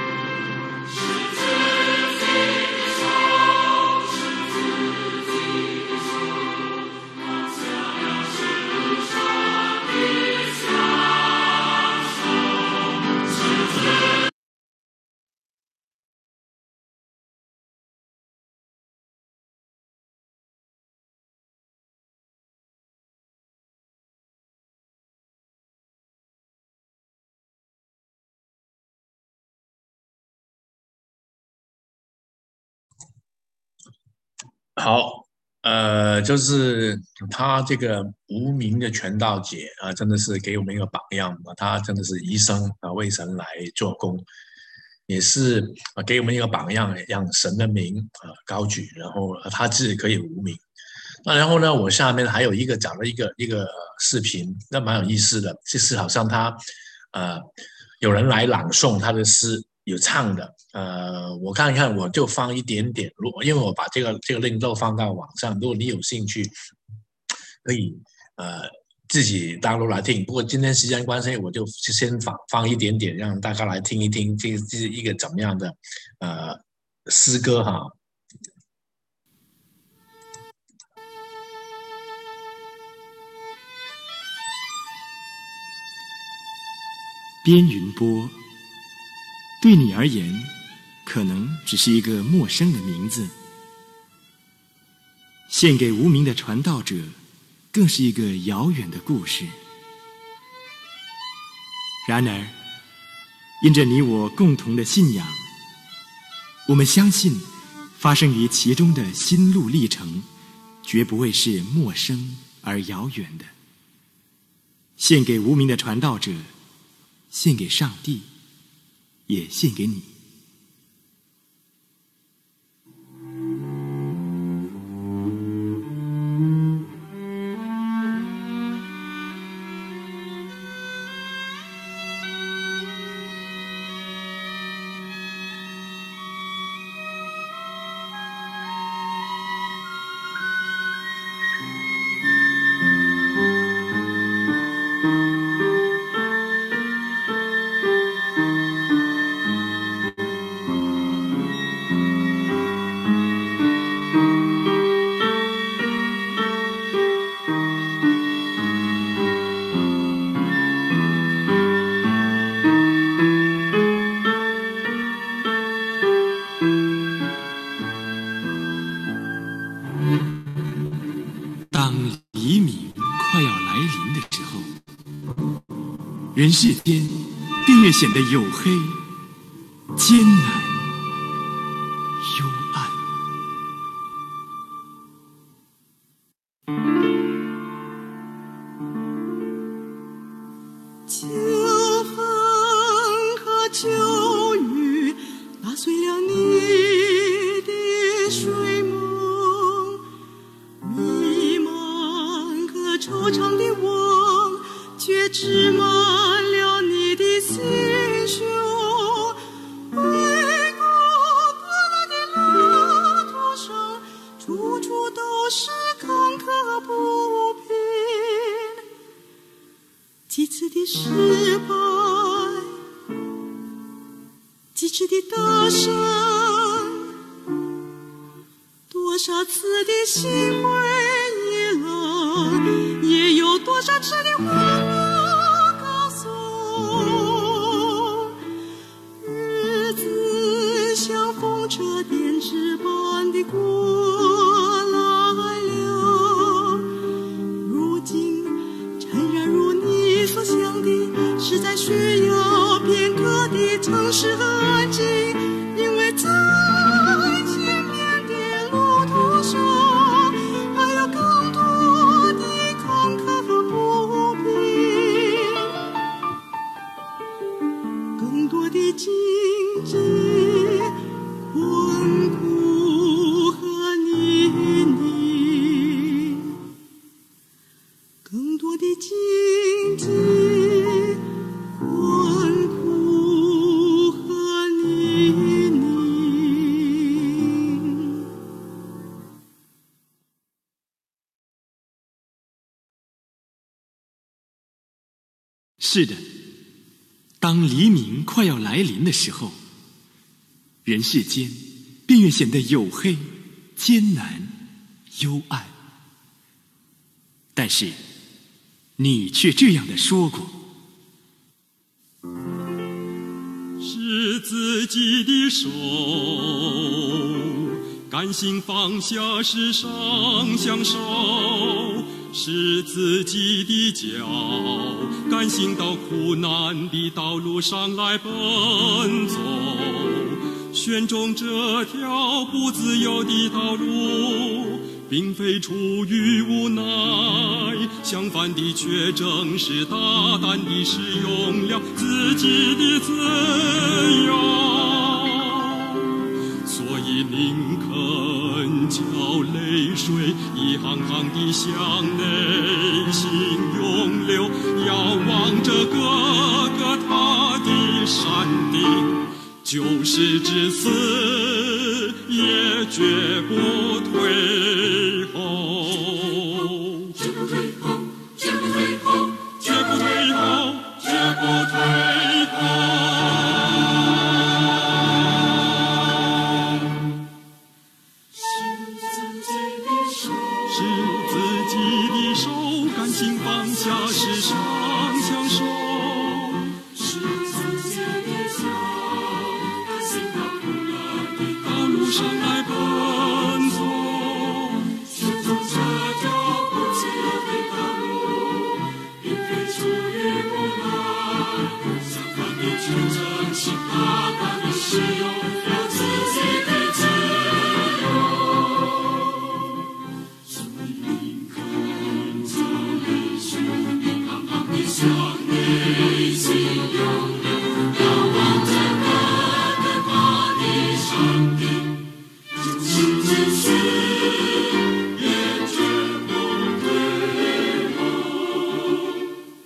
好，就是他这个无名的传道姐啊，真的是给我们一个榜样啊。他真的是一生为神来做工，也是给我们一个榜样，让神的名高举，然后他自己可以无名。那然后呢，我下面还有找了一个视频，那蛮有意思的，就是好像他有人来朗诵他的诗。 有唱的，我看一看，我就放一点点。因为我把这个 link 都放到网上，如果你有兴趣，可以自己 download 来听。不过今天时间关系，我就先放一点点，让大家来听一听这是一个怎么样的诗歌哈。 边云波。 对你而言，可能只是一个陌生的名字；献给无名的传道者，更是一个遥远的故事。然而，因着你我共同的信仰，我们相信，发生于其中的心路历程，绝不会是陌生而遥远的。献给无名的传道者，献给上帝。 也献给你。人世间便越显得黝黑、艰难、 也织满了你的心胸。为国革命的路途上，处处都是坎坷不平，几次的失败，几次的得胜，多少次的心灰意冷，也有多少次的欢乐歌颂。日子像风车编织般的过来了，如今诚然如你所想的，实在需要片刻的诚实和安静，因为在前面的路途上还有更多的坎坷和不平，更多的荆棘、困苦和泥泞，更多的荆棘、困苦和泥泞。 是的，当黎明快要来临的时候，人世间便越显得黝黑、艰难、幽暗。但是，你却这样的说过： 是自己的手，甘心放下世上享受；是自己的脚，甘心到苦难的道路上来奔走。选中这条不自由的道路，并非出于无奈，相反的却正是大胆地使用了自己的自由。所以宁肯叫泪水一行行地向内心涌流，遥望着各个他的山顶，就是至死也绝不退后，绝不退后，绝不退后，绝不退后，绝不退后。是自己的手，甘心放下世上享受。是自己的脚，甘心到苦难的道路上来奔走。选择这条不自由的道路，并非出于无奈，相反的却正是大胆的使用了自己的自由。向内心涌流，遥望着各个他的山顶，就是至死也绝不退后。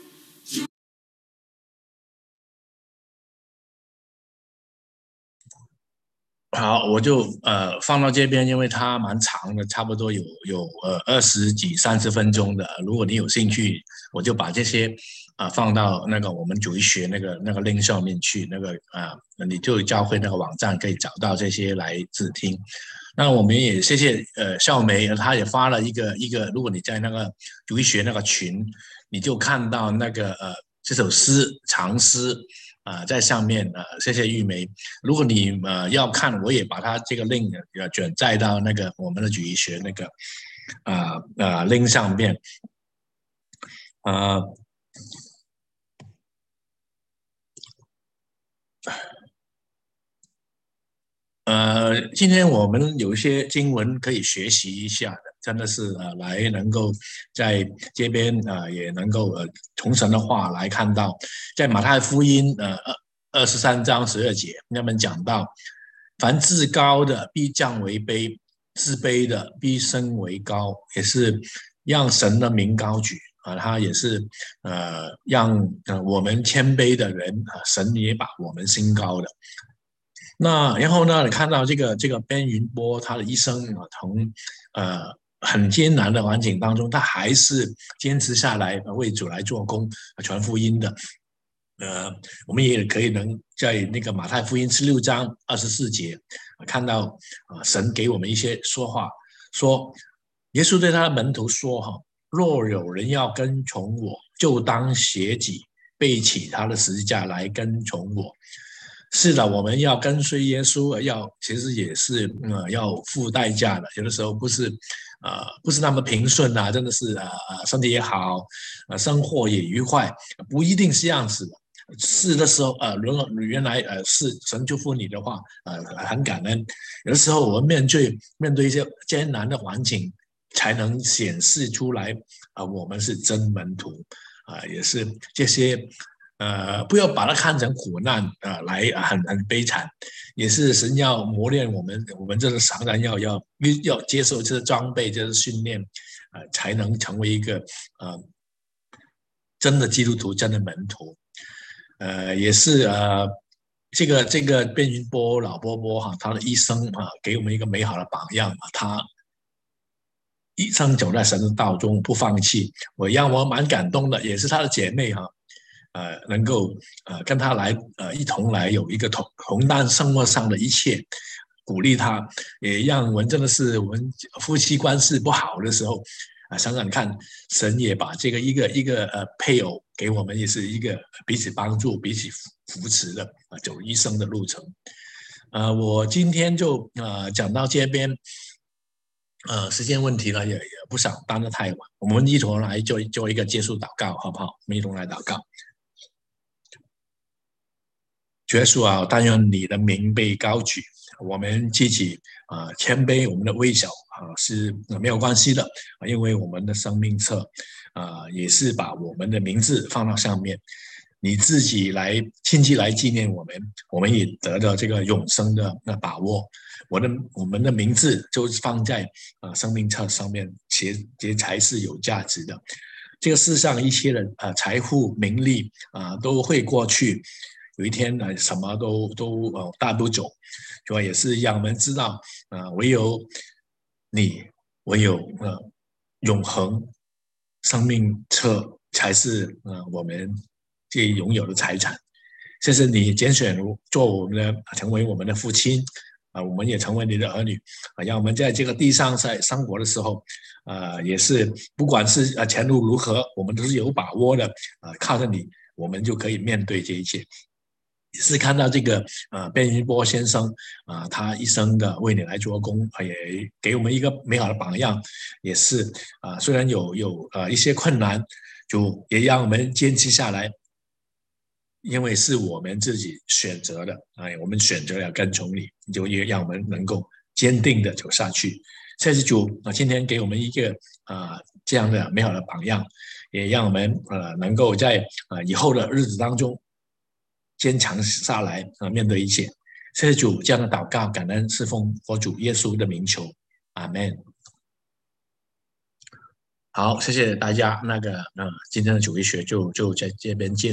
好，我就放到这边，因为它蛮长的，差不多有20几30分钟的。如果你有兴趣，我就把这些放到那个我们主义学那个 link 上面去，你就教会那个网站可以找到这些来自听。那我们也谢谢孝梅，她也发了一个，如果你在那个主义学那个群，你就看到那个这首诗长诗。在上面谢谢玉梅。如果你要看，我也把它这个 link 转载到那个我们的主义学那个link 上面。今天我们有一些经文可以学习一下的，真的是来能够在这边也能够从神的话来看到，在马太福音23章12节，那么讲到，凡自高的必降为卑，自卑的必升为高，也是让神的名高举。 他也是让我们谦卑的人神也把我们升高的。那然后呢，你看到这个边云波他的一生从很艰难的环境当中，他还是坚持下来为主来做工传福音的。我们也可以能在那个马太福音16章24节看到神给我们一些说话，说耶稣对他的门徒说若有人要跟从我，就当舍己，背起他的十字架来跟从我。是的，我们要跟随耶稣，其实也是要付代价的。有的时候不是那么平顺啊，真的是身体也好，生活也愉快，不一定是这样子的。是的时候，原来是神祝福你的话，很感恩。有的时候我们面对一些艰难的环境，才能显示出来我们是真门徒也是这些不要把它看成苦难来很悲惨，也是神要磨练我们这个常常要接受这个装备，这个训练才能成为一个真的基督徒，真的门徒。也是这个边云波老波波他的一生给我们一个美好的榜样他一生走在神的道中不放弃，让我蛮感动的。也是他的姐妹能够跟他来一同来有一个同担生活上的一切，鼓励他，也让我们真的是我们夫妻关系不好的时候想想看，神也把这个一个配偶给我们，也是一个彼此帮助、彼此扶持的走一生的路程。我今天就讲到这边，时间问题呢也不想耽得太晚，我们一同来做一个结束祷告，好不好？我们一同来祷告。主耶稣啊，但愿你的名被高举，我们自己谦卑，我们的微小是没有关系的，因为我们的生命册也是把我们的名字放到上面，你自己来亲自来纪念我们，我们也得到这个永生的把握。我们的名字就放在生命册上面，这才是有价值的。这个世上一切的财富名利都会过去，有一天什么都带不走，就也是让我们知道唯有你，唯有永恒生命册才是我们这拥有的财产。谢谢你拣选做我们的，成为我们的父亲我们也成为你的儿女让我们在这个地上在生活的时候也是不管是前路如何，我们都是有把握的靠着你，我们就可以面对这一切。也是看到这个边云波先生他一生的为你来做工，也给我们一个美好的榜样。也是虽然有一些困难，就也让我们坚持下来，因为是我们自己选择的我们选择要跟从你，就也让我们能够坚定的走下去。谢谢主今天给我们一个这样的美好的榜样，也让我们能够在以后的日子当中坚强下来面对一切。谢谢主，这样的祷告感恩侍奉佛主耶稣的名求，阿们。好，谢谢大家。今天的主义学就在这边结束。